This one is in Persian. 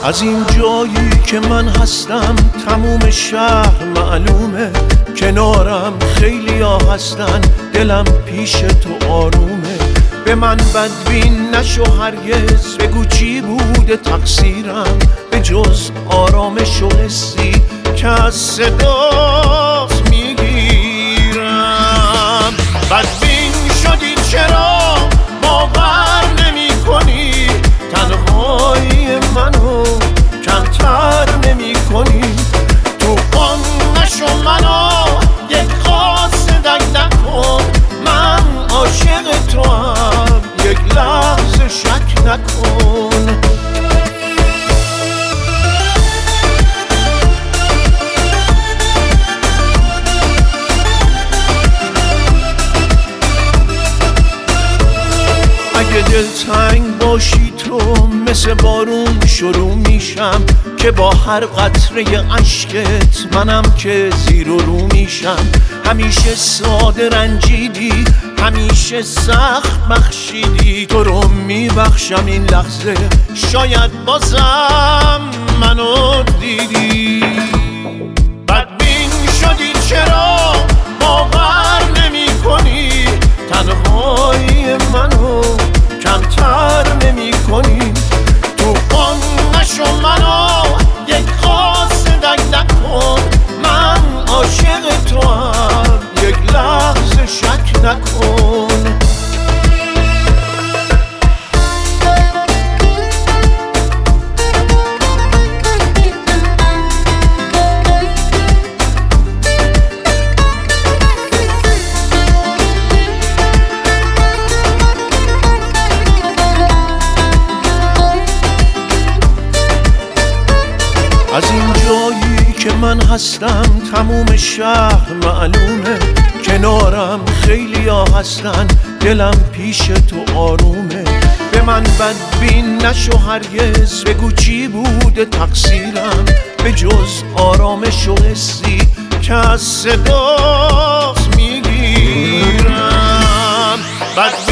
از این جایی که من هستم تموم شهر معلومه، کنارم خیلی ها هستن، دلم پیش تو آرومه. به من بدبین نشو هرگز، بگو چی بوده تقصیرم به جز آرامش و حسی که از صدات میگیرم. بدبین شدی چرا باور نمی کنی، تنهایی منو کمتر نمی کنی. تو آن نشو منو یک قاصدک نکن، من عاشق تو هم یک لحظه شک نکن. اگه دلتنگ باشی تو مثل بارون شروع میشم، که با هر قطره اشکت منم که زیر و رو میشم. همیشه ساده رنجیدی، همیشه سخت بخشیدی، تو رو میبخشم این لحظه، شاید بازم منو دیدی. بدبین شدی چرا باور نمی کنی، تنهایی منو کمتر نمی کنی. تو آن نشو منو یک قاصدک نکن، من عاشق تو هم یک لحظه شک نکن. از این جایی که من هستم تموم شهر معلومه، کنارم خیلی ها هستن، دلم پیش تو آرومه. به من بدبین نشو هرگز، بگو چی بوده تقصیرم به جز آرامش و حسی که از صدات میگیرم.